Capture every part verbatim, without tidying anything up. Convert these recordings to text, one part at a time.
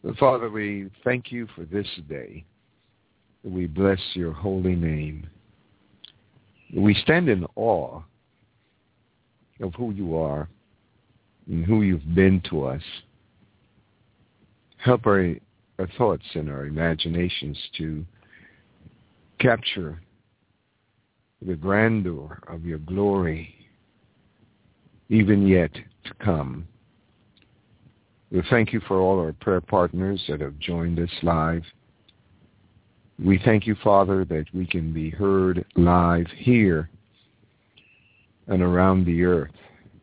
Father, we thank you for this day. We bless your holy name. We stand in awe of who you are and who you've been to us. Help our, our thoughts and our imaginations to capture the grandeur of your glory, even yet to come. We thank you for all our prayer partners that have joined us live. We thank you, Father, that we can be heard live here and around the earth.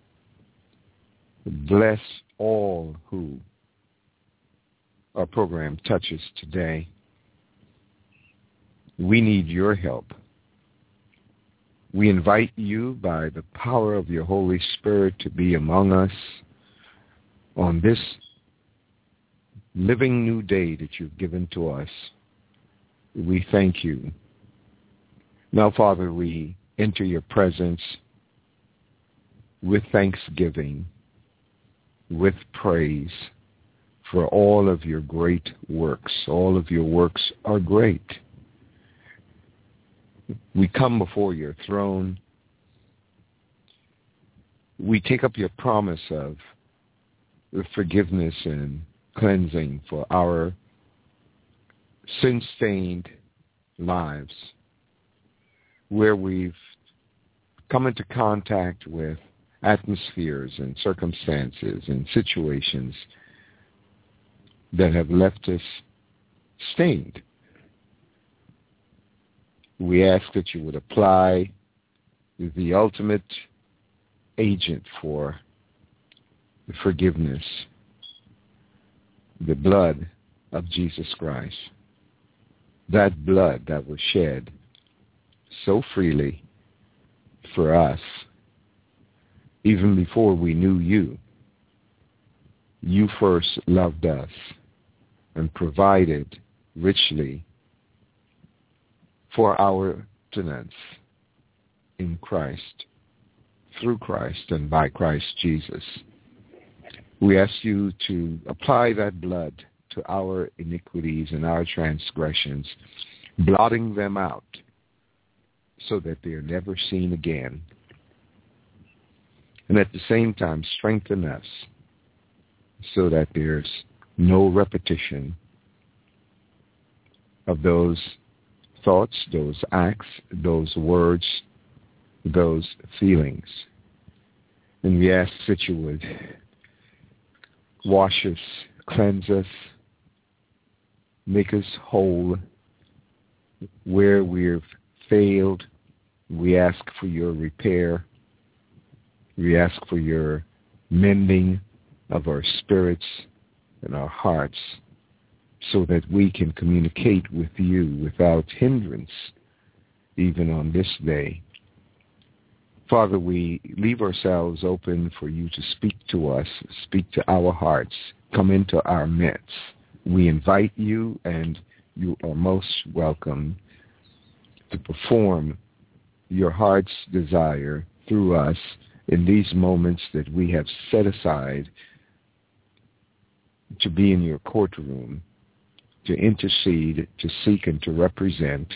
Bless all who our program touches today. We need your help. We invite you by the power of your Holy Spirit to be among us on this living new day that you've given to us. We thank you. Now, Father, we enter your presence with thanksgiving, with praise for all of your great works. All of your works are great. We come before your throne. We take up your promise of forgiveness and cleansing for our sin-stained lives, where we've come into contact with atmospheres and circumstances and situations that have left us stained. We ask that you would apply the ultimate agent for forgiveness, the blood of Jesus Christ. That blood that was shed so freely for us, even before we knew you. You first loved us and provided richly for our tenants in Christ, through Christ and by Christ Jesus. We ask you to apply that blood to our iniquities and our transgressions, blotting them out so that they are never seen again. And at the same time, strengthen us so that there's no repetition of those thoughts, those acts, those words, those feelings. And we ask that you would wash us, cleanse us, make us whole. Where we've failed, we ask for your repair. We ask for your mending of our spirits and our hearts so that we can communicate with you without hindrance, even on this day. Father, we leave ourselves open for you to speak to us, speak to our hearts, come into our midst. We invite you, and you are most welcome to perform your heart's desire through us in these moments that we have set aside to be in your courtroom, to intercede, to seek, and to represent.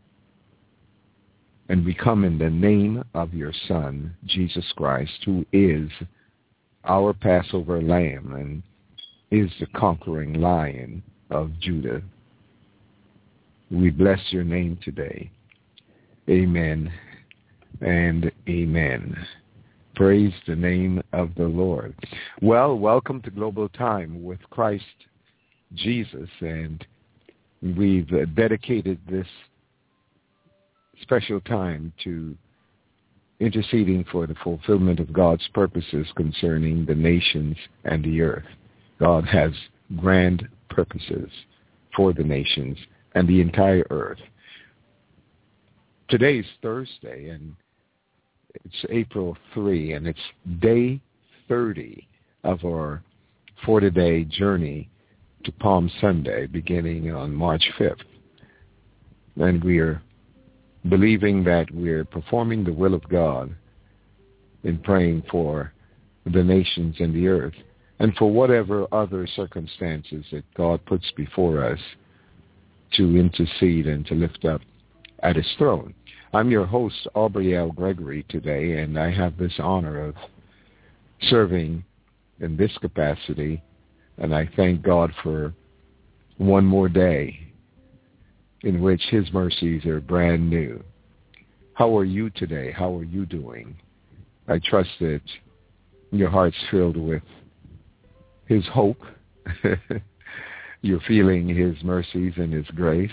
And we come in the name of your Son, Jesus Christ, who is our Passover lamb and is the conquering lion of Judah. We bless your name today. Amen and amen. Praise the name of the Lord. Well, welcome to Global Time with Christ Jesus, and we've dedicated this special time to interceding for the fulfillment of God's purposes concerning the nations and the earth. God has grand purposes for the nations and the entire earth. Today is Thursday, and it's April third, and it's day thirty of our forty-day journey to Palm Sunday, beginning on March fifth. And we are believing that we're performing the will of God in praying for the nations and the earth. and for whatever other circumstances that God puts before us to intercede and to lift up at his throne. I'm your host, Aubrey L. Gregory, today, and I have this honor of serving in this capacity, and I thank God for one more day in which his mercies are brand new. How are you today? How are you doing? I trust that your heart's filled with his hope. You're feeling his mercies and his grace.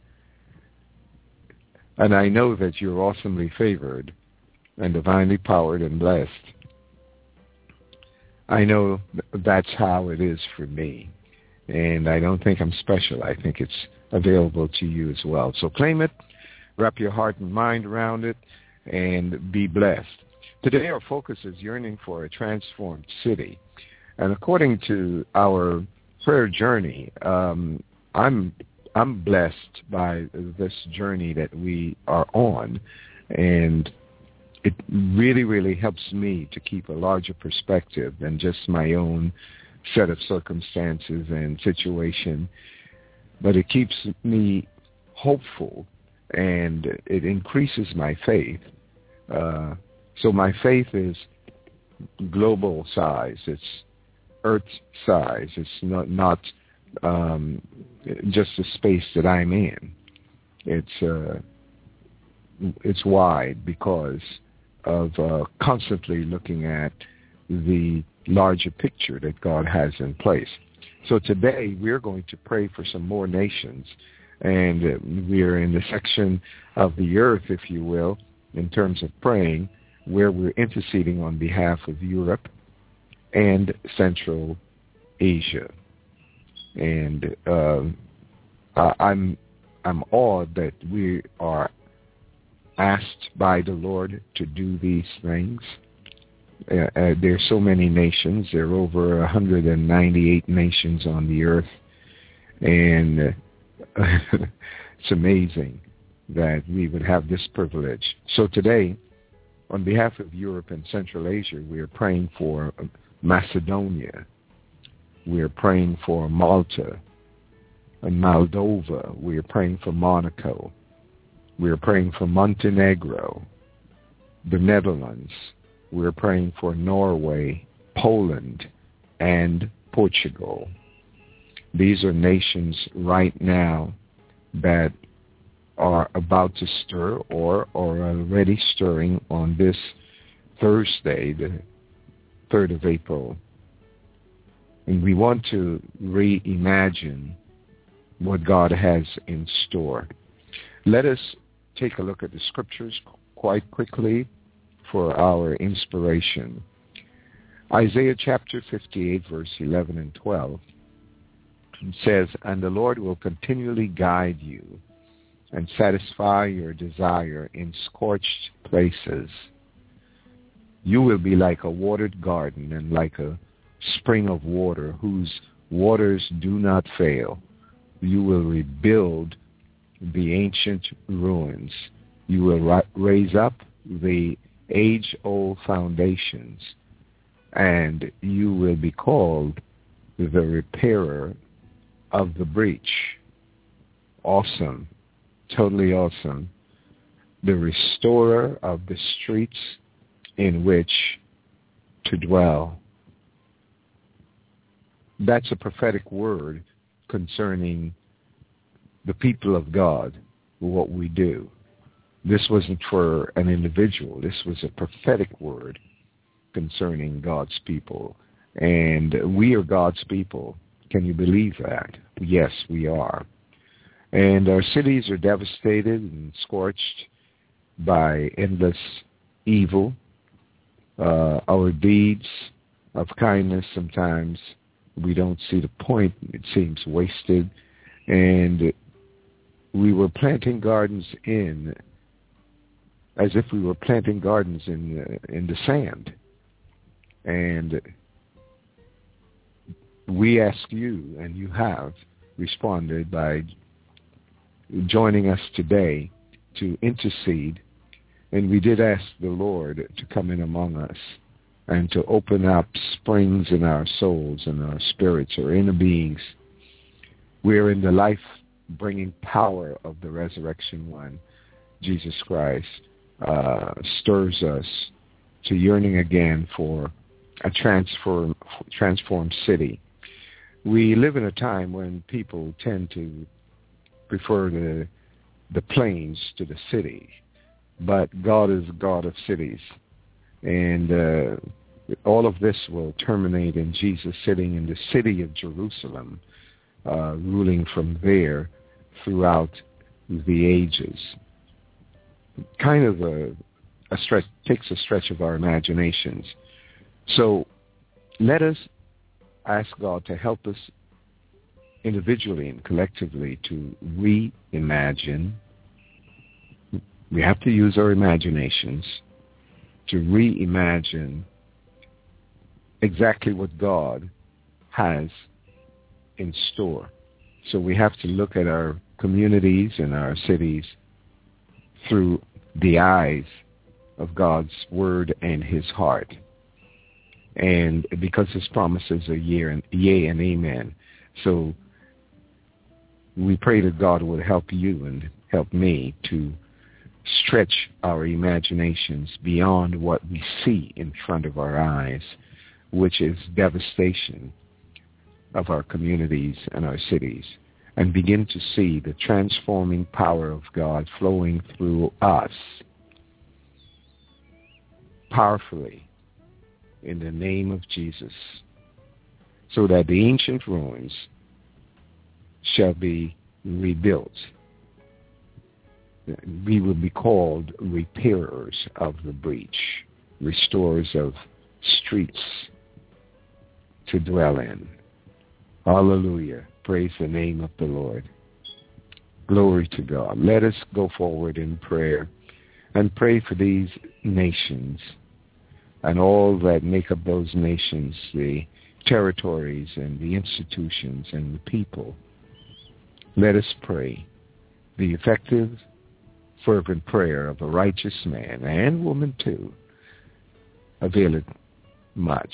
And I know that you're awesomely favored and divinely powered and blessed. I know that's how it is for me. And I don't think I'm special. I think it's available to you as well. So claim it, wrap your heart and mind around it, and be blessed. Today our focus is yearning for a transformed city. And according to our prayer journey, um, I'm I'm blessed by this journey that we are on, and it really, really helps me to keep a larger perspective than just my own set of circumstances and situation, but it keeps me hopeful, and it increases my faith. Uh, so my faith is global size. It's Earth size. It's not not um, just the space that I'm in. It's uh, it's wide because of uh, constantly looking at the larger picture that God has in place. So today we're going to pray for some more nations, and uh, we're in the section of the earth, if you will, in terms of praying, where we're interceding on behalf of Europe and Central Asia. And uh, I'm I'm awed that we are asked by the Lord to do these things. Uh, uh, there are so many nations. There are over one hundred ninety-eight nations on the earth. And uh, it's amazing that we would have this privilege. So today, on behalf of Europe and Central Asia, we are praying for Macedonia. We are praying for Malta and Moldova. We are praying for Monaco. We are praying for Montenegro, the Netherlands. We are praying for Norway, Poland, and Portugal. These are nations right now that are about to stir or are already stirring on this Thursday, the third of April. And we want to reimagine what God has in store. Let us take a look at the scriptures quite quickly for our inspiration. Isaiah chapter fifty-eight, verse eleven and twelve says, "And the Lord will continually guide you and satisfy your desire in scorched places. You will be like a watered garden and like a spring of water whose waters do not fail. You will rebuild the ancient ruins. You will ra- raise up the age-old foundations, and you will be called the repairer of the breach." Awesome. Totally awesome. The restorer of the streets in which to dwell. That's a prophetic word concerning the people of God, what we do. This wasn't for an individual. This was a prophetic word concerning God's people. And we are God's people. Can you believe that? Yes, we are. And our cities are devastated and scorched by endless evil. Uh, our deeds of kindness, sometimes we don't see the point. It seems wasted. And we were planting gardens in, as if we were planting gardens in uh, in the sand. And we ask you, and you have responded by joining us today to intercede. And we did ask the Lord to come in among us and to open up springs in our souls and our spirits or inner beings. We're in the life-bringing power of the resurrection one, Jesus Christ, uh, stirs us to yearning again for a transform, transformed city. We live in a time when people tend to prefer the the plains to the city, but God is God of cities, and uh, all of this will terminate in Jesus sitting in the city of Jerusalem, uh, ruling from there throughout the ages. Kind of a, a stretch, takes a stretch of our imaginations. So let us ask God to help us individually and collectively to reimagine. We have to use our imaginations to reimagine exactly what God has in store. So we have to look at our communities and our cities through the eyes of God's word and his heart. And because his promises are yea and, yea and amen. So we pray that God will help you and help me to stretch our imaginations beyond what we see in front of our eyes, which is devastation of our communities and our cities, and begin to see the transforming power of God flowing through us powerfully in the name of Jesus, so that the ancient ruins shall be rebuilt. We will be called repairers of the breach, restorers of streets to dwell in. Hallelujah. Praise the name of the Lord. Glory to God. Let us go forward in prayer and pray for these nations and all that make up those nations, the territories and the institutions and the people. Let us pray. The effective, fervent prayer of a righteous man, and woman too, availeth much.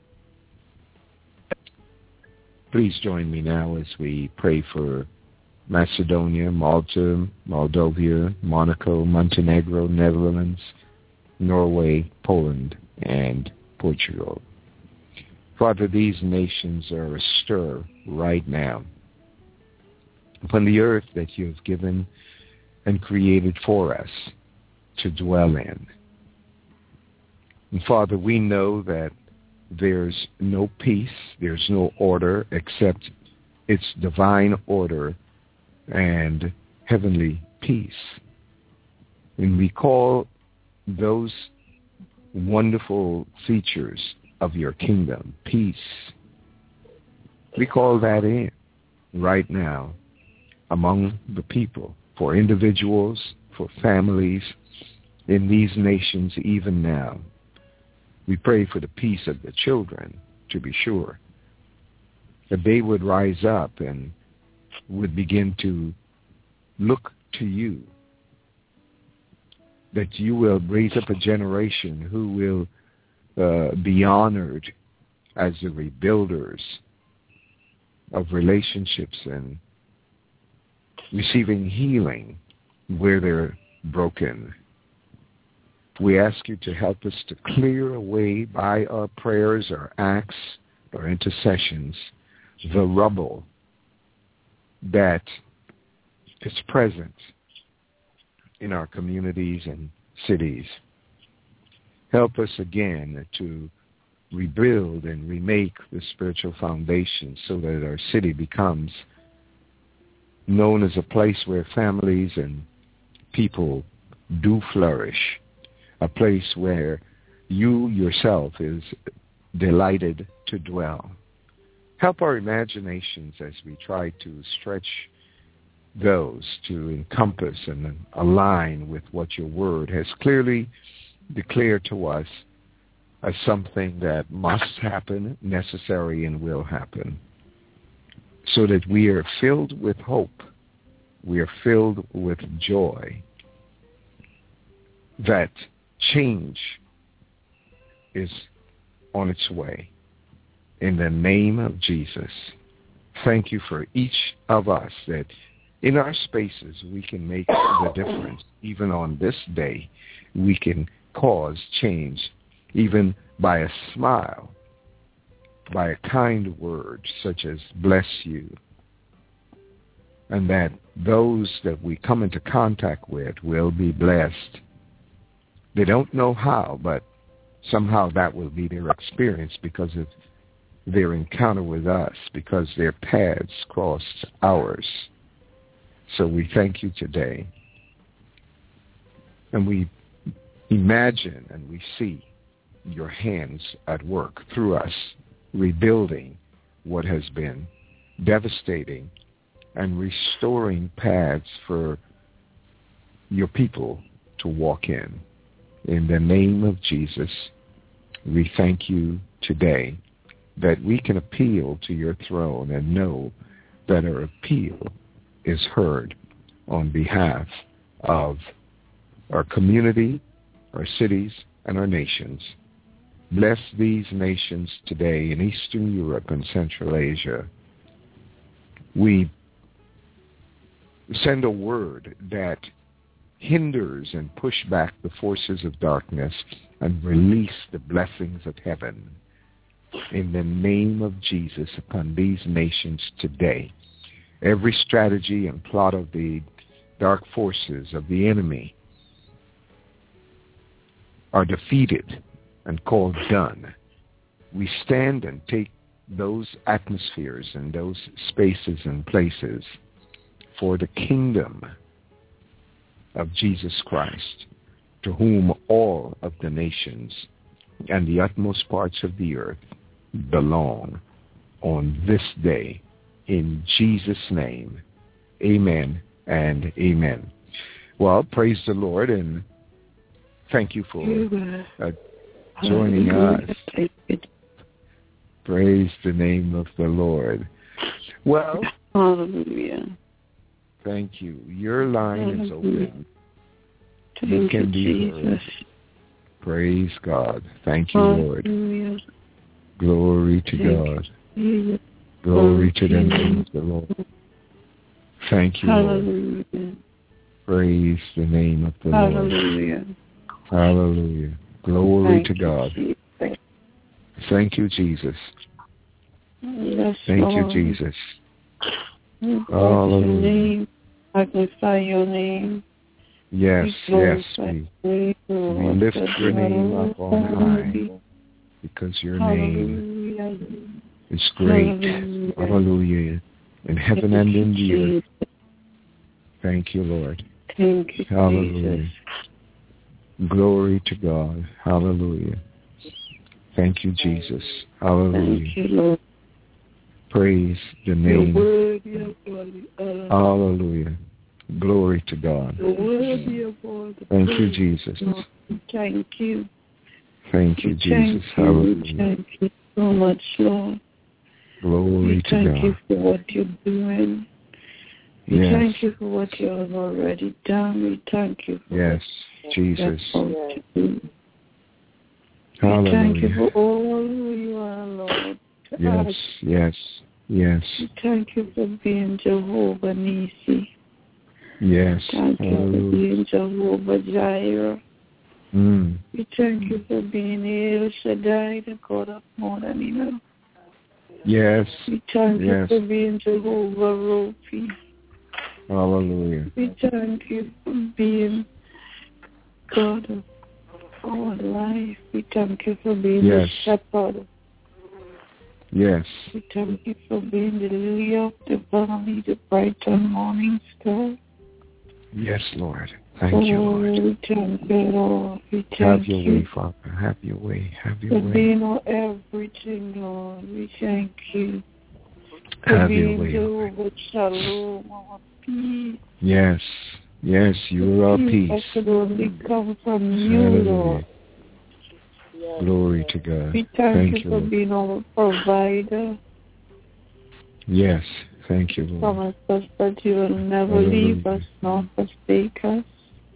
Please join me now as we pray for Macedonia, Malta, Moldova, Monaco, Montenegro, Netherlands, Norway, Poland, and Portugal. Father, these nations are astir right now upon the earth that you have given and created for us to dwell in. And Father, we know that there's no peace, there's no order except its divine order and heavenly peace. And we call those wonderful features of your kingdom, peace, we call that in right now among the people, for individuals, for families in these nations even now. We pray for the peace of the children, to be sure, that they would rise up and would begin to look to you, that you will raise up a generation who will uh, be honored as the rebuilders of relationships and receiving healing where they're broken. We ask you to help us to clear away by our prayers, our acts, our intercessions, the rubble that is present in our communities and cities. Help us again to rebuild and remake the spiritual foundation so that our city becomes known as a place where families and people do flourish, a place where you yourself is delighted to dwell. Help our imaginations as we try to stretch those to encompass and align with what your word has clearly declared to us as something that must happen, necessary, and will happen, so that we are filled with hope, we are filled with joy, that change is on its way. In the name of Jesus, thank you for each of us that in our spaces we can make the difference. Even on this day, we can cause change, even by a smile, by a kind word such as bless you, and that those that we come into contact with will be blessed. They don't know how, but somehow that will be their experience because of their encounter with us, because their paths crossed ours. So we thank you today. And we imagine and we see your hands at work through us, rebuilding what has been devastating and restoring paths for your people to walk in. In the name of Jesus, we thank you today that we can appeal to your throne and know that our appeal is heard on behalf of our community, our cities, and our nations. Bless these nations today in Eastern Europe and Central Asia. We send a word that hinders and push back the forces of darkness and release the blessings of heaven in the name of Jesus upon these nations today. Every strategy and plot of the dark forces of the enemy are defeated and called done. We stand and take those atmospheres and those spaces and places for the kingdom of Jesus Christ, to whom all of the nations and the utmost parts of the earth belong on this day. In Jesus' name, amen and amen. Well, praise the Lord, and thank you for uh, joining us. Praise the name of the Lord. Well, hallelujah. Thank you. Your line Hallelujah. is open. Thank It can you, be Jesus. heard. Praise God. Thank you, Lord. Hallelujah. Glory to Thank God. you. Glory to the name of the Lord. Thank you, Lord. Hallelujah. Praise the name of the Lord. Hallelujah. Hallelujah. Glory Thank to you, God. Jesus. Thank you, Jesus. Yes, Thank Lord. you, Jesus. We bless Hallelujah. your name. Magnify your name. Yes, We yes. glorify We, you, we Lord, lift that your you are name Lord. up on high because your name Hallelujah. is great. Hallelujah. Hallelujah. In heaven and in the earth. Thank you, Lord. Thank you, Hallelujah. Jesus. Glory to God. Hallelujah. Thank you, Jesus. Hallelujah. Thank you, Lord. Praise the Your name. word, your body. Hallelujah. Hallelujah. Glory to God. Your word, your body. Thank you, Jesus. Thank you. Thank you, We Jesus. Thank you. Hallelujah. Thank you so much, Lord. Glory We to thank God. you for what you're doing. We Yes. thank you for what you have already done. We thank you for Yes, what Jesus. you're about to do. We Hallelujah. thank you for all who you are, Lord. To Yes, us. yes, yes, We thank you for being Jehovah Nisi. yes. Thank you for Hallelujah. being Jehovah Jireh. Mm. We thank you for being El Shaddai, the God of more than enough. Yes, We thank yes. you for being Jehovah Rofi. Hallelujah. We thank you for being God of our life. We thank you for being Yes. the shepherd. Yes, We thank you for being the lily of the valley, the bright and morning star. yes, Lord. Thank oh, you, Lord. We thank you, Lord. We thank Have your you way, Father. Have your way. Have your for way. being our everything, Lord. We thank you for Have your being way. Lord. Jehovah Shalom, our peace. Yes, yes, you are our Peace peace. that could only come from you, Hallelujah. Lord. Glory to God. We thank, Thank you you, for Lord. being our provider. Yes, thank you, Lord. Promise us that you will never Hallelujah. leave us nor forsake us.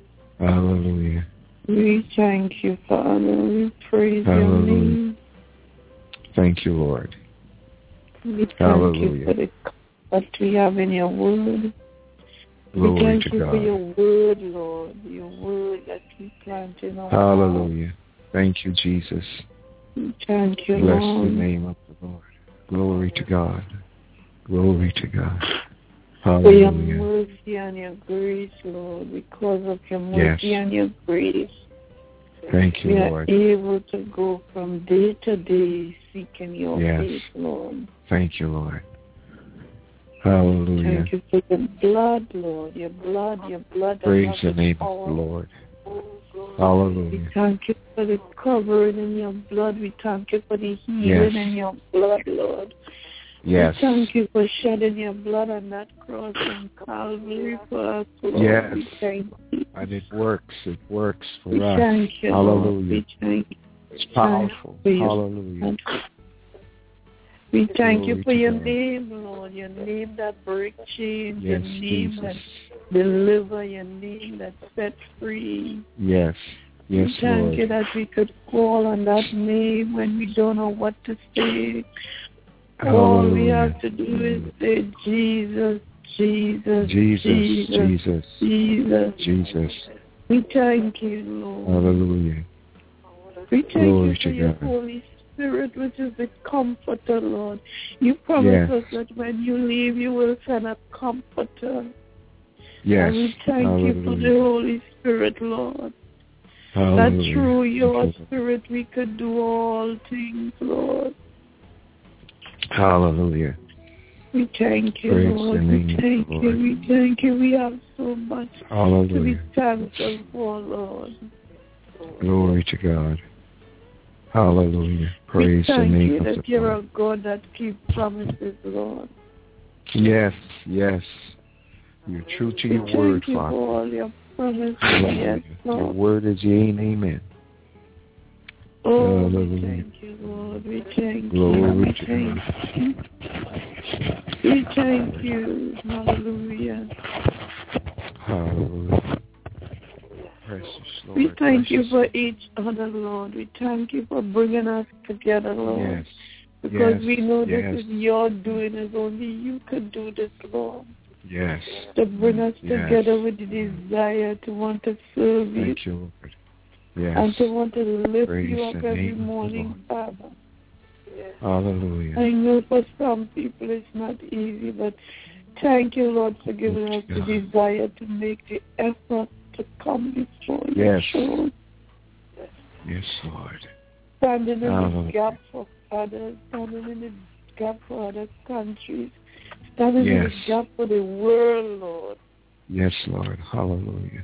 Hallelujah. We thank you, Father. We praise Hallelujah. your name. Thank you, Lord. We thank Hallelujah. you for the comfort we have in your word. Glory we thank to you God. for your word, Lord, your word that we plant in our Hallelujah. heart. Thank you, Jesus. We thank you, Bless Lord. the name of the Lord. Glory to God. Glory to God. For your Hallelujah. mercy and your grace, Lord, because of your mercy Yes. and your grace, Thank you, we are Lord. able to go from day to day seeking your Yes. face, Lord. Thank you, Lord. Hallelujah. Thank you for your blood, Lord, your blood, your blood. that Praise has the name power. of the Lord. We Hallelujah. thank you for the covering in your blood. We thank you for the healing Yes. in your blood, Lord. Yes. We thank you for shedding your blood on that cross in Calvary for us, Lord. Yes. We thank you. And it works. It works for We us. thank you, Hallelujah. Lord. We thank you. It's powerful. For you. Hallelujah. We thank you Glory for to your God. name, Lord. Your name that breaks chains. Your Yes, name Jesus. that delivers. Your name that sets free. Yes. Yes, we thank Lord. you that we could call on that name when we don't know what to say. All we Hallelujah. have to do is say Jesus, Jesus, Jesus, Jesus, Jesus, Jesus. Jesus. We thank you, Lord. Hallelujah. We thank Glory you for to your God. Holy Spirit, which is the comforter, Lord. You promise Yes. us that when you leave, you will send a comforter. Yes. And we thank you for the Hallelujah. Holy Spirit, Lord. That Hallelujah. through your Thank you. Spirit we could do all things, Lord. Hallelujah. We thank you, Praise Lord. the name We of thank the you. Lord. We thank you. We have so much to be Hallelujah. thankful for, Lord. Glory to God. Hallelujah. Praise we the thank name you of that the you're Lord. a God that keeps promises, Lord. Yes, yes. You're true to We your word, thank you Father. for all your promises, Hallelujah. yes, Your Lord. word is yea and amen. Oh, we Hallelujah. thank you, Lord. We thank Glory you. We to thank you. We thank you. Hallelujah. Hallelujah. Precious Lord. We thank you precious for each other, Lord. We thank you for bringing us together, Lord. Yes. Because yes, we know yes, this is your doing, as only you could do this, Lord. Yes. To bring us Yes. together with the desire to want to serve you. Thank you, Lord. Yes. And to want to lift Praise you up the every name of the morning, Lord. Father. Hallelujah. I know for some people it's not easy, but thank you, Lord, for giving us the desire to make the effort to come before you. Yes. Lord. Yes, Lord. Standing in Hallelujah. the gap for others, standing in the gap for other countries, standing Yes. in the gap for the world, Lord. Yes, Lord. Hallelujah.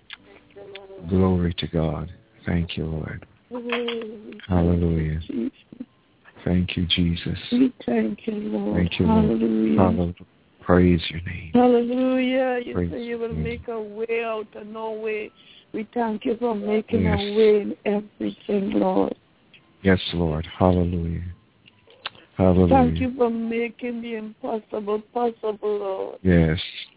Glory to God. Thank you, Lord. Oh, Hallelujah. Jesus. Thank you, Jesus. We thank you, Lord. Thank you, Hallelujah. Lord. Hallelujah. Praise your name. Hallelujah. You Praise say you will your name. make a way out of no way. We thank you for making Yes. a way in everything, Lord. Yes, Lord. Hallelujah. Hallelujah. Thank you for making the impossible possible, Lord. Yes.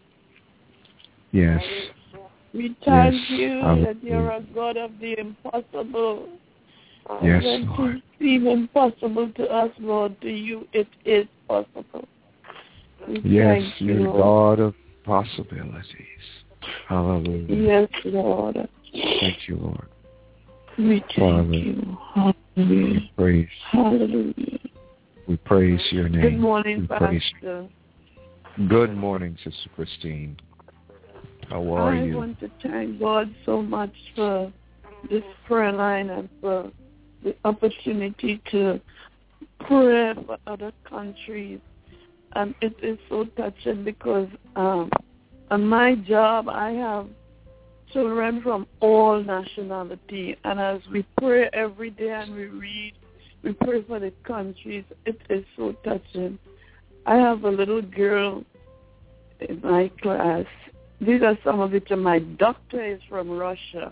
Yes. We thank Yes. you Hallelujah. that you're a God of the impossible. Yes, When Lord. things seem impossible to us, Lord, to you it is possible. We Yes, thank you, you're Lord. God of possibilities. Hallelujah. Yes, Lord. Thank you, Lord. We thank Father, you. Hallelujah. we praise, Hallelujah. we praise your name. Good morning, we praise Pastor. you. Good morning, Sister Christine. How are I you? want to thank God so much for this prayer line and for the opportunity to pray for other countries. And it is so touching because um, on my job, I have children from all nationality. And as we pray every day and we read, we pray for the countries, it is so touching. I have a little girl in my class. These are some of it. My doctor is from Russia.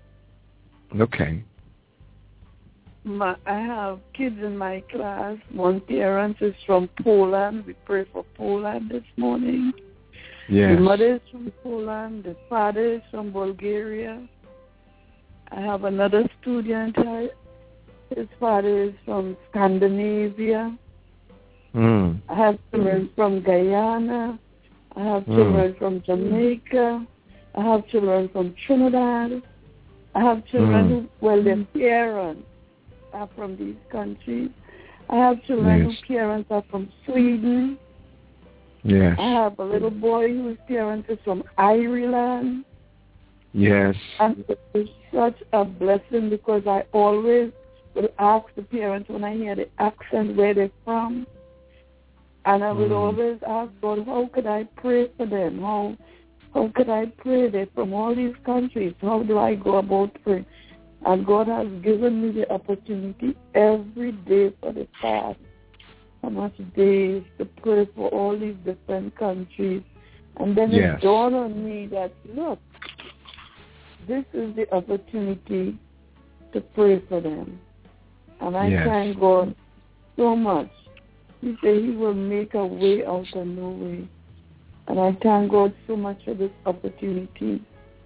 Okay. My, I have kids in my class. One parent is from Poland. We pray for Poland this morning. Yes. The mother is from Poland. The father is from Bulgaria. I have another student. I, His father is from Scandinavia. Mm. I have children from Guyana. I have children mm. from Jamaica. I have children from Trinidad. I have children mm. who, well, their parents are from these countries. I have children yes. whose parents are from Sweden. Yes. I have a little boy whose parents are from Ireland. Yes. And it's such a blessing because I always will ask the parents when I hear the accent where they're from. And I would mm. always ask God, how could I pray for them? How how could I pray? They're from all these countries. How do I go about praying? And God has given me the opportunity every day for the past how much days to pray for all these different countries. And then yes. it dawned on me that, look, this is the opportunity to pray for them. And I yes. thank God so much. He said he will make a way out of no way. And I thank God so much for this opportunity.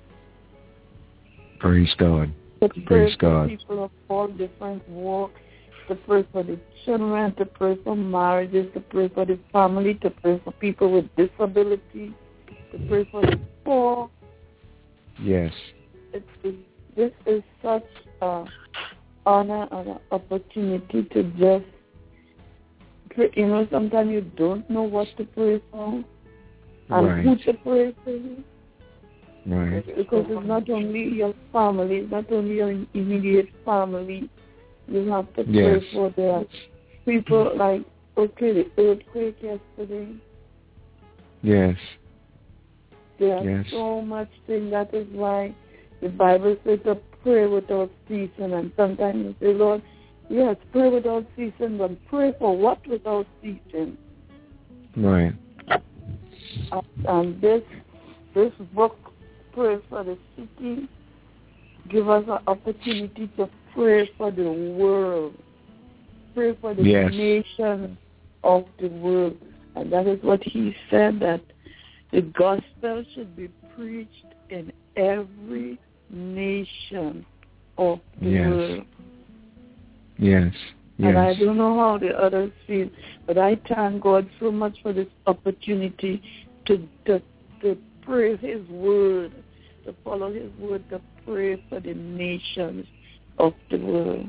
Praise God. To Praise pray God. for people of all different walks, to pray for the children, to pray for marriages, to pray for the family, to pray for people with disability, to pray for the poor. Yes. It's, it's, this is such an honor and an opportunity to just pray. You know, sometimes you don't know what to pray for and right. who to pray for. Right. Because it's not only your family, it's not only your immediate family. You have to pray yes. for the people like, okay, the earthquake yesterday. Yes. There's yes. so much thing. That is why the Bible says to pray without ceasing. And sometimes you say, Lord, yes, pray without ceasing, but pray for what without ceasing? Right. And, and this this book, Pray for the City, give us an opportunity to pray for the world. Pray for the yes. nation of the world. And that is what he said, that the gospel should be preached in every nation of the yes. world. Yes. Yes. And I don't know how the others feel, but I thank God so much for this opportunity to to, to pray his word, to follow his word, to pray for the nations of the world.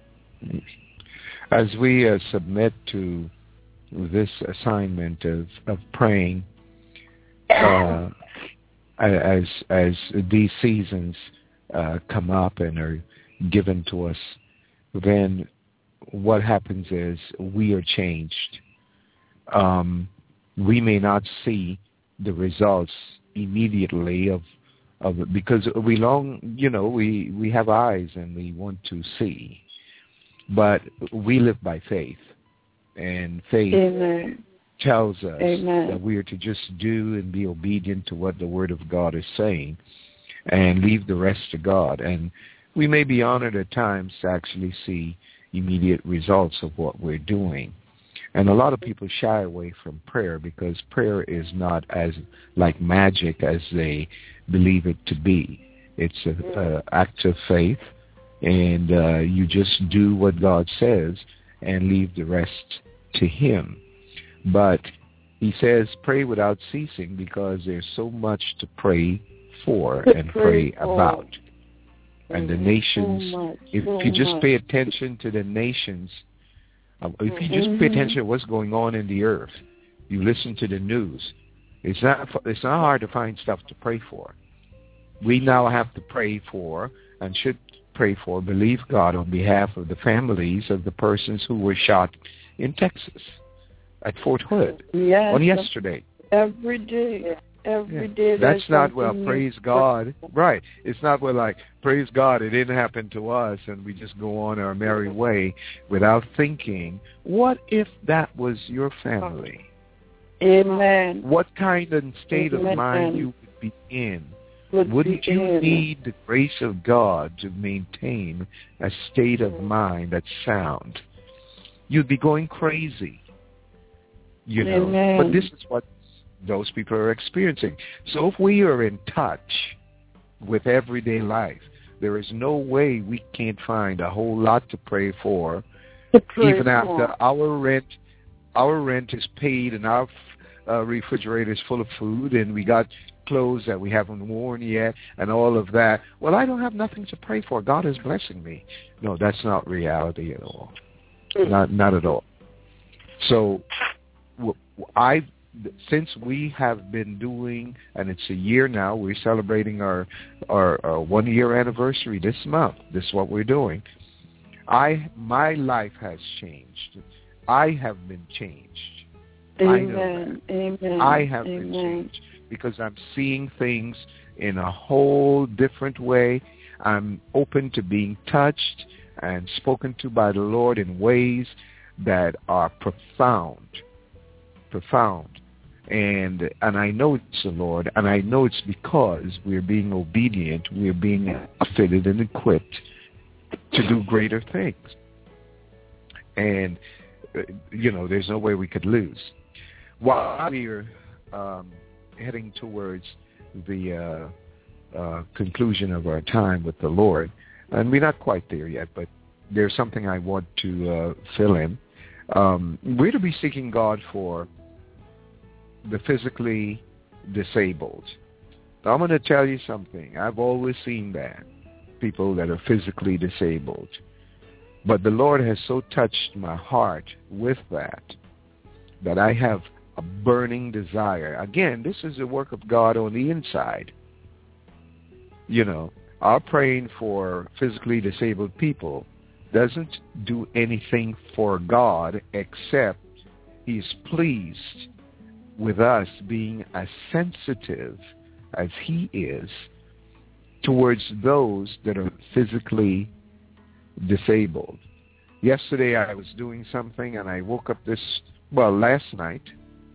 As we uh, submit to this assignment of, of praying, uh, as as these seasons uh, come up and are given to us, then what happens is we are changed. Um, we may not see the results immediately of of it because we long, you know, we, we have eyes and we want to see, but we live by faith, and faith Amen. tells us Amen. that we are to just do and be obedient to what the Word of God is saying, and leave the rest to God. And we may be honored at times to actually see immediate results of what we're doing. And a lot of people shy away from prayer because prayer is not as like magic as they believe it to be. It's an act of faith, and uh, you just do what God says and leave the rest to him. But he says pray without ceasing because there's so much to pray for and pray about. And the nations, so much, if so you just much. pay attention to the nations, if you just pay attention to what's going on in the earth, you listen to the news, it's not it's not hard to find stuff to pray for. We now have to pray for and should pray for, believe God on behalf of the families of the persons who were shot in Texas at Fort Hood yes, on yesterday. Every day. Every yeah. day. That's not, well, new. praise God. Right. It's not, well, like, praise God, it didn't happen to us, and we just go on our merry way without thinking, what if that was your family? Amen. What kind of state Amen. of mind you would be in? Would Wouldn't be you in. need the grace of God to maintain a state of mind that's sound? You'd be going crazy. You know, Amen. but this is what those people are experiencing. So if we are in touch with everyday life, There is no way we can't find a whole lot to pray for, to pray even for. after our rent, our rent is paid and our uh, refrigerator is full of food and we got clothes that we haven't worn yet and all of that. Well, I don't have nothing to pray for. God is blessing me. No, that's not reality at all. Not not at all. So I, since we have been doing, and it's a year now, we're celebrating our, our, our one-year anniversary this month. This is what we're doing. I my life has changed. I have been changed. Amen. I know that. Amen. I have Amen. been changed because I'm seeing things in a whole different way. I'm open to being touched and spoken to by the Lord in ways that are profound, profound. And and I know it's the Lord, and I know it's because we're being obedient, we're being fitted and equipped to do greater things. And, you know, there's no way we could lose. While we're um, heading towards the uh, uh, conclusion of our time with the Lord, and we're not quite there yet, but there's something I want to uh, fill in. Um, we're to be seeking God for the physically disabled. Now, I'm going to tell you something. I've always seen that, people that are physically disabled. But the Lord has so touched my heart with that, that I have a burning desire. Again, this is the work of God on the inside. You know, our praying for physically disabled people doesn't do anything for God except he's pleased with us being as sensitive as he is towards those that are physically disabled. Yesterday I was doing something and I woke up this, well, last night.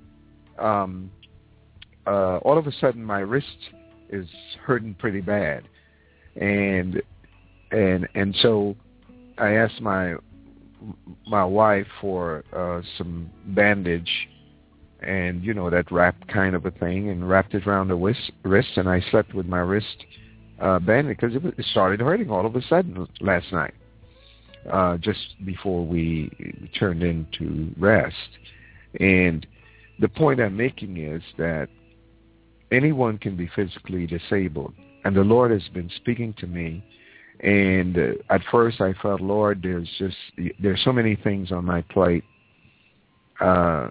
Um, uh, all of a sudden my wrist is hurting pretty bad. And and and so I asked my my wife for uh, some bandage and, you know, that wrap kind of a thing, and wrapped it around the wrist, wrist and I slept with my wrist uh, bandage because it, it started hurting all of a sudden last night, uh, just before we turned into rest. And the point I'm making is that anyone can be physically disabled, and the Lord has been speaking to me. And uh, at first I felt, Lord, there's just, there's so many things on my plate. Uh,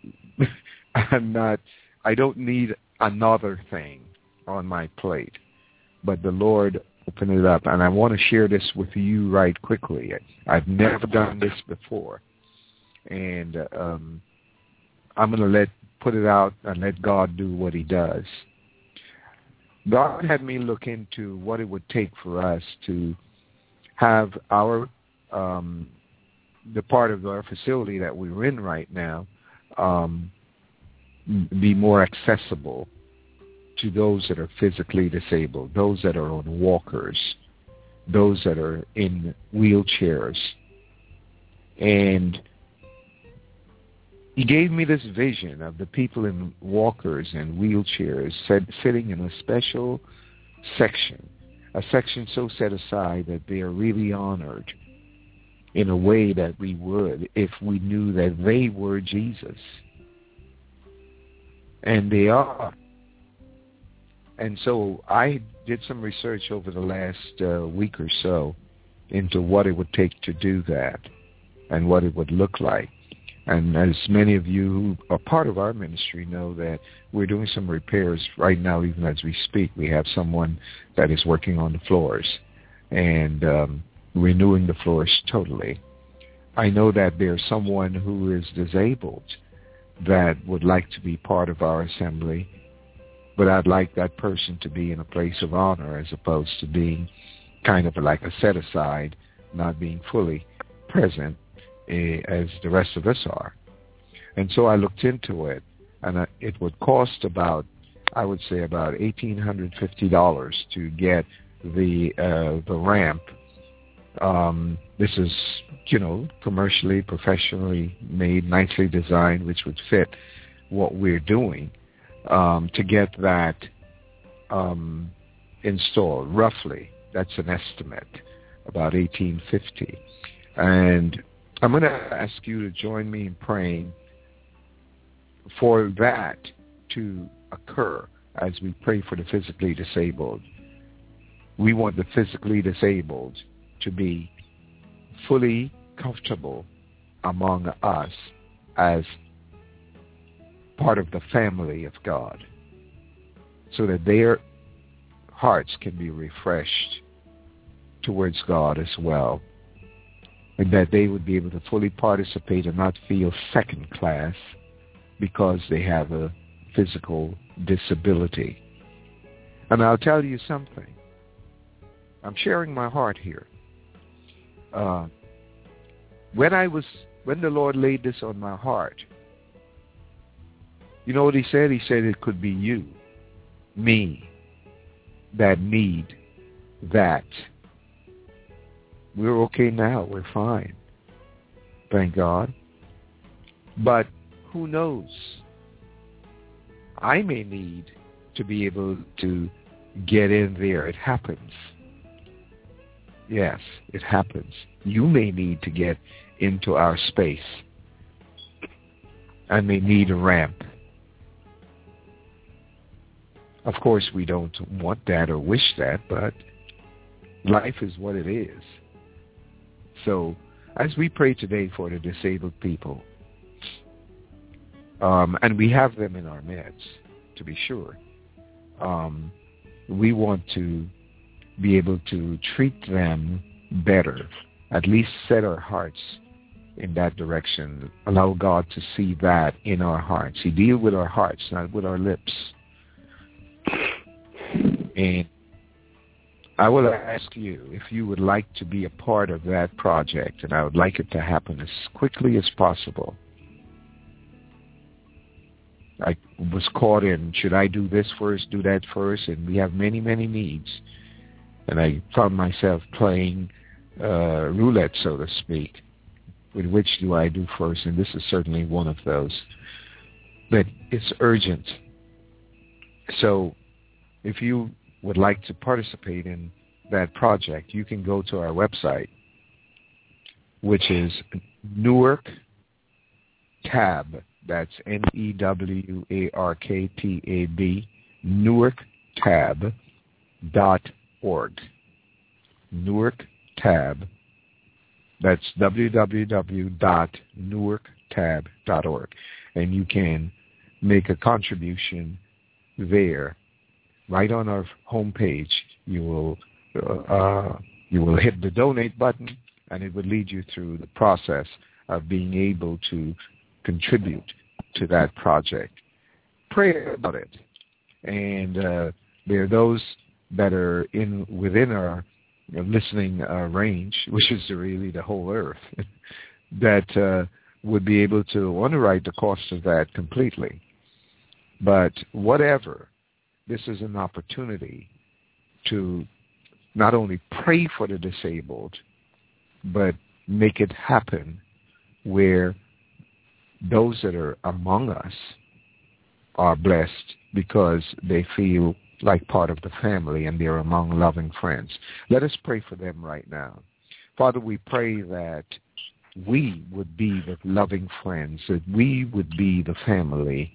I'm not, I don't need another thing on my plate. But the Lord opened it up, and I want to share this with you right quickly. I've never done this before. And um, I'm going to let, put it out and let God do what he does. God had me look into what it would take for us to have our, um, the part of our facility that we're in right now, um, be more accessible to those that are physically disabled, those that are on walkers, those that are in wheelchairs. And he gave me this vision of the people in walkers and wheelchairs set, sitting in a special section, a section so set aside that they are really honored in a way that we would if we knew that they were Jesus. And they are. And so I did some research over the last uh, week or so into what it would take to do that and what it would look like. And as many of you who are part of our ministry know, that we're doing some repairs right now, even as we speak. We have someone that is working on the floors and um, renewing the floors totally. I know that there's someone who is disabled that would like to be part of our assembly, but I'd like that person to be in a place of honor as opposed to being kind of like a set-aside, not being fully present as the rest of us are. And so I looked into it, and it would cost about, I would say about one thousand eight hundred fifty dollars to get the uh, the ramp. Um, this is, you know, commercially, professionally made, nicely designed, which would fit what we're doing, um, to get that um, installed, roughly. That's an estimate, about eighteen fifty. And I'm going to ask you to join me in praying for that to occur as we pray for the physically disabled. We want the physically disabled to be fully comfortable among us as part of the family of God, so that their hearts can be refreshed towards God as well, and that they would be able to fully participate and not feel second class because they have a physical disability. And I'll tell you something. I'm sharing my heart here. Uh, when I was, when the Lord laid this on my heart, you know what he said? He said it could be you, me, that need that. We're okay now. We're fine. Thank God. But who knows? I may need to be able to get in there. It happens. Yes, it happens. You may need to get into our space. I may need a ramp. Of course, we don't want that or wish that, but life is what it is. So, as we pray today for the disabled people, um, and we have them in our midst, to be sure, um, we want to be able to treat them better, at least set our hearts in that direction. Allow God to see that in our hearts. He deals with our hearts, not with our lips. And I will ask you if you would like to be a part of that project, and I would like it to happen as quickly as possible. I was caught in, should I do this first, do that first? And we have many, many needs. And I found myself playing uh, roulette, so to speak, with which do I do first? And this is certainly one of those. But it's urgent. So if you would like to participate in that project, you can go to our website, which is Newark Tab. That's N E W A R K T A B, Newark Tab dot org. Newark Tab. That's w w w dot newark tab dot org. And you can make a contribution there. Right on our homepage, you will uh, you will hit the donate button, and it will lead you through the process of being able to contribute to that project. Pray about it. And uh, there are those that are in within our you know, listening uh, range, which is really the whole earth, that uh, would be able to underwrite the cost of that completely. But whatever, this is an opportunity to not only pray for the disabled, but make it happen where those that are among us are blessed because they feel like part of the family and they're among loving friends. Let us pray for them right now. Father, we pray that we would be the loving friends, that we would be the family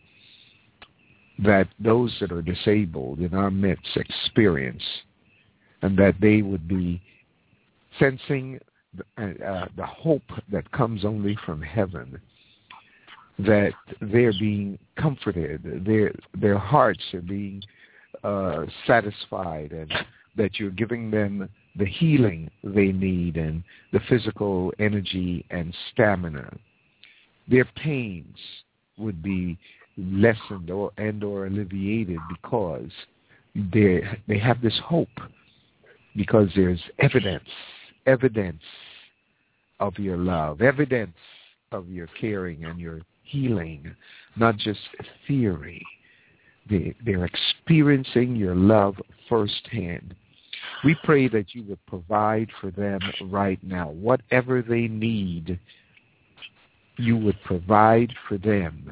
that those that are disabled in our midst experience, and that they would be sensing the, uh, the hope that comes only from heaven, that they're being comforted, their their hearts are being uh, satisfied, and that you're giving them the healing they need and the physical energy and stamina. Their pains would be lessened or and or alleviated because they they have this hope, because there's evidence, evidence of your love, evidence of your caring and your healing, not just theory. They, they're experiencing your love firsthand. We pray that you would provide for them right now. Whatever they need, you would provide for them,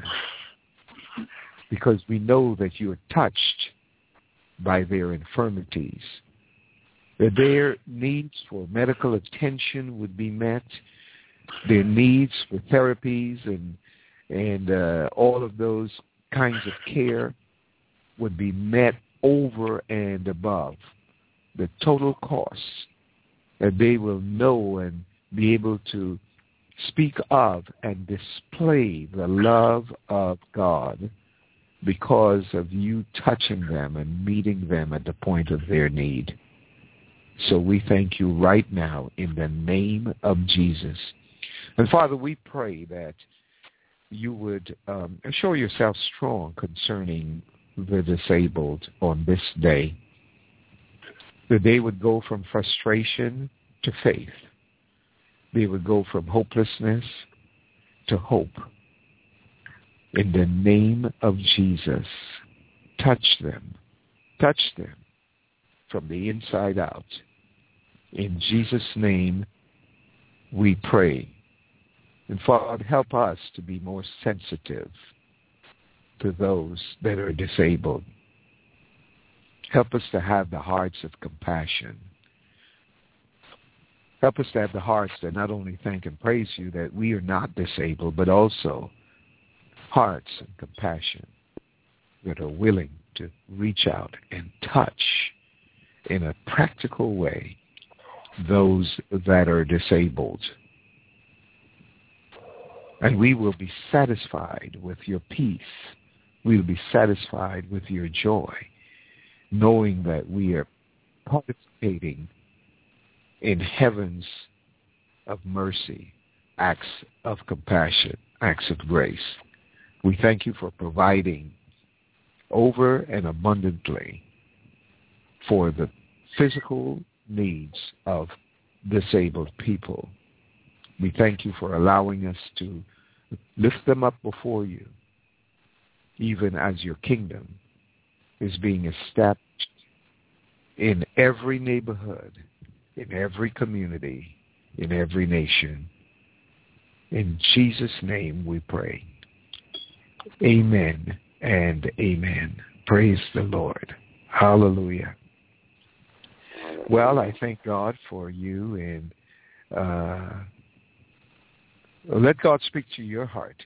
because we know that you are touched by their infirmities. that their needs for medical attention would be met, their needs for therapies and and uh, all of those kinds of care would be met over and above the total costs, that they will know and be able to speak of and display the love of God because of you touching them and meeting them at the point of their need. So we thank you right now in the name of Jesus. And Father, we pray that you would um, show yourself strong concerning the disabled on this day, that they would go from frustration to faith. They would go from hopelessness to hope. In the name of Jesus, touch them. Touch them from the inside out. In Jesus' name, we pray. And Father, help us to be more sensitive to those that are disabled. Help us to have the hearts of compassion. Help us to have the hearts that not only thank and praise you that we are not disabled, but also hearts and compassion that are willing to reach out and touch in a practical way those that are disabled. And we will be satisfied with your peace. We will be satisfied with your joy, knowing that we are participating in heavens of mercy, acts of compassion, acts of grace. We thank you for providing over and abundantly for the physical needs of disabled people. We thank you for allowing us to lift them up before you, even as your kingdom is being established in every neighborhood, in every community, in every nation. In Jesus' name we pray. Amen and amen. Praise the Lord. Hallelujah. Well, I thank God for you, and uh, let God speak to your heart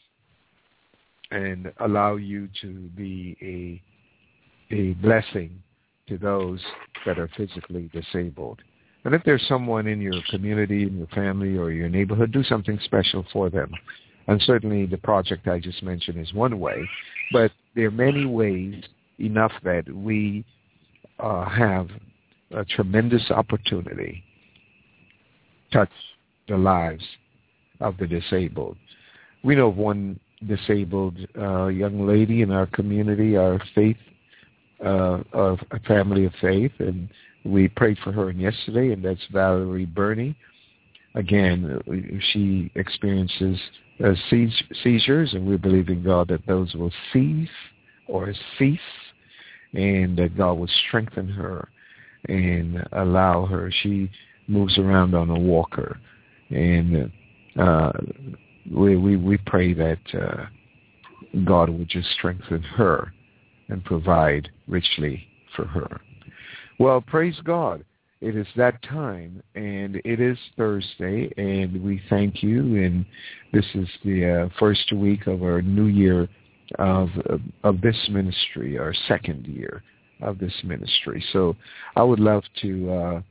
and allow you to be a a blessing to those that are physically disabled. And if there's someone in your community, in your family, or your neighborhood, do something special for them. And certainly the project I just mentioned is one way, but there are many ways enough that we uh, have a tremendous opportunity to touch the lives of the disabled. We know of one disabled uh, young lady in our community, our faith, uh, of a family of faith, and we prayed for her yesterday, and that's Valerie Burney. Again, she experiences uh, seizures, and we believe in God that those will cease or cease, and that God will strengthen her and allow her. She moves around on a walker, and uh, we, we we pray that uh, God would just strengthen her and provide richly for her. Well, praise God. It is that time, and it is Thursday, and we thank you. And this is the uh, first week of our new year of of this ministry, our second year of this ministry. So I would love to uh,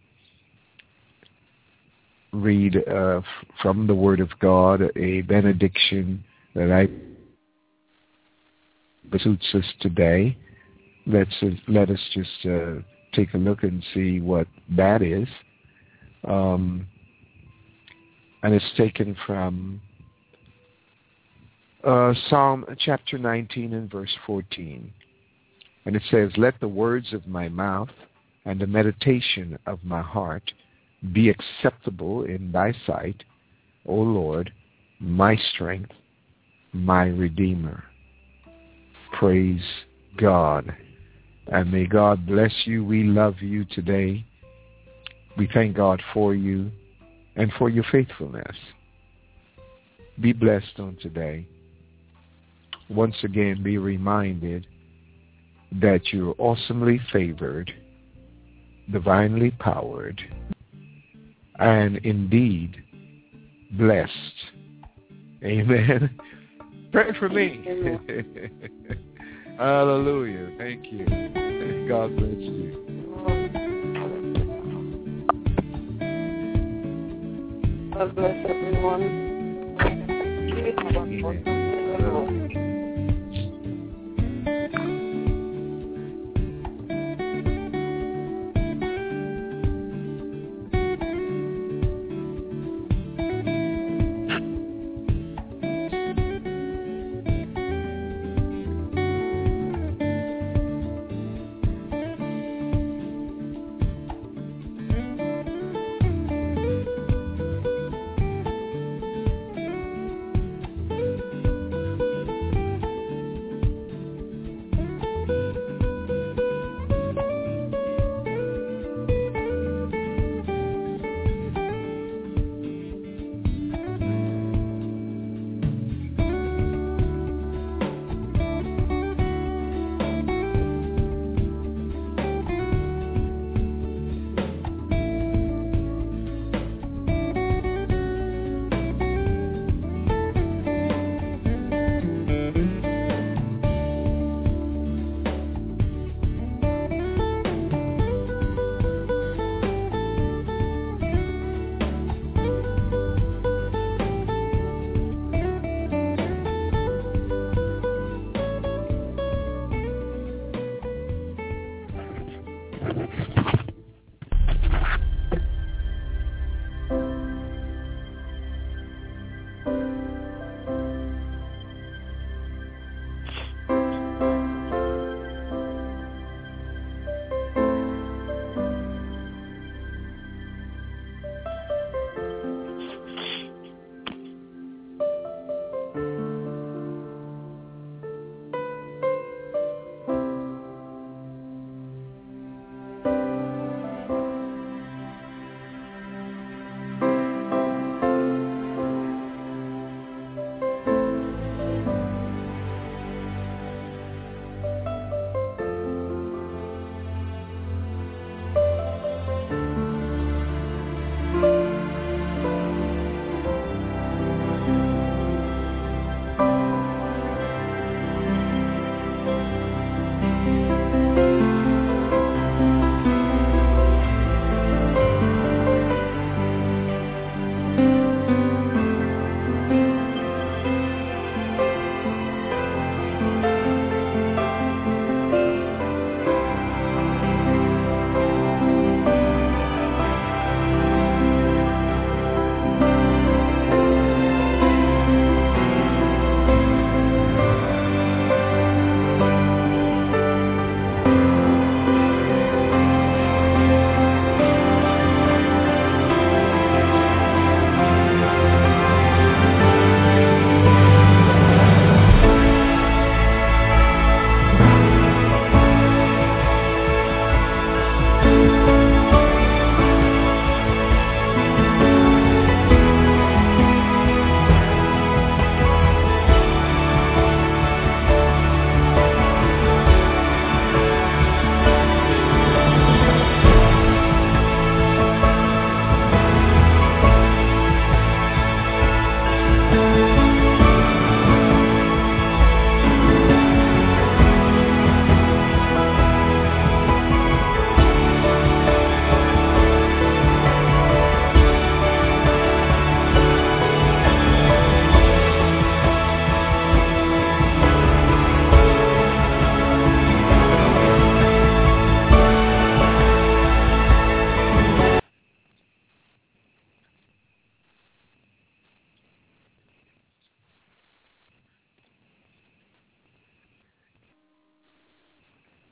read uh, from the Word of God a benediction that I suits us today. Let's uh, let us just uh, take a look and see what that is. Um, and it's taken from uh, Psalm chapter nineteen and verse fourteen. And it says, "Let the words of my mouth and the meditation of my heart be acceptable in thy sight, O Lord, my strength, my Redeemer." Praise God. And may God bless you. We love you today. We thank God for you and for your faithfulness. Be blessed on today. Once again, be reminded that you're awesomely favored. divinely powered, and indeed blessed. Amen. Pray for me. Hallelujah. Thank you. God bless you. God bless everyone. Amen.